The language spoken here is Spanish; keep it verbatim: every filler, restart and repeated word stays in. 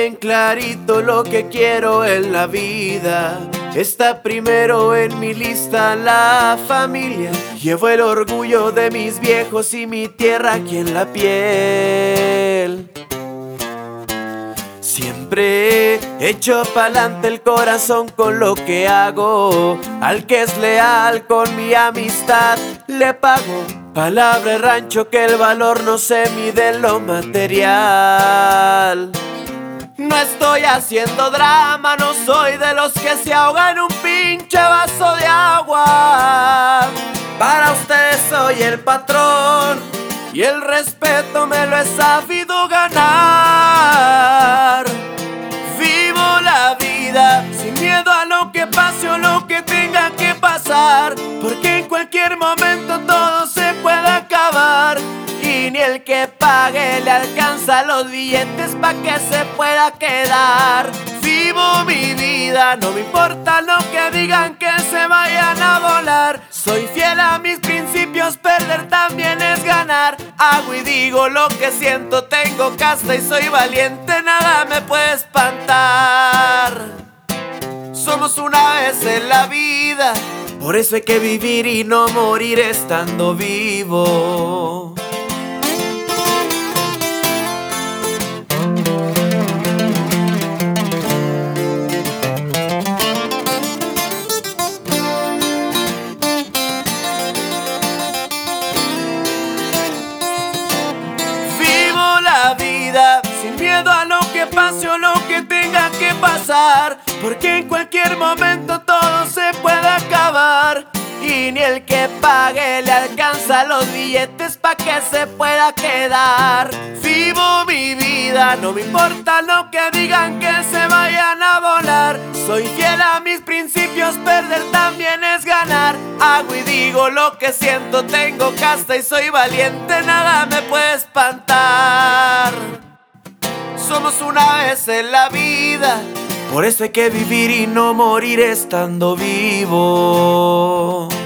bien clarito lo que quiero en la vida. Está primero en mi lista la familia. Llevo el orgullo de mis viejos y mi tierra aquí en la piel. Siempre echo pa'lante el corazón con lo que hago. Al que es leal con mi amistad le pago. Palabra de rancho que el valor no se mide en lo material. No estoy haciendo drama, no soy de los que se ahogan en un pinche vaso de agua. Para ustedes soy el patrón y el respeto me lo he sabido ganar. Vivo la vida sin miedo a lo que pase o lo que tenga que pasar, porque en cualquier momento todo se puede acabar. Y ni el que pague le alcanza los billetes pa' que se pueda quedar. Vivo mi vida, no me importa lo que digan, que se vayan a volar. Soy fiel a mis principios, perder también es ganar. Hago y digo lo que siento, tengo casta y soy valiente, nada me puede espantar. Somos una vez en la vida, por eso hay que vivir y no morir estando vivo. Sin miedo a lo que pase o lo que tenga que pasar, porque en cualquier momento todo se puede acabar. Y ni el que pague le alcanza los billetes pa' que se pueda quedar. Vivo mi vida, no me importa lo que digan, que se vayan a volar. Soy fiel a mis principios, perder también es ganar. Hago y digo lo que siento, tengo casta y soy valiente, nada me puede espantar. Somos una vez en la vida, por eso hay que vivir y no morir estando vivo.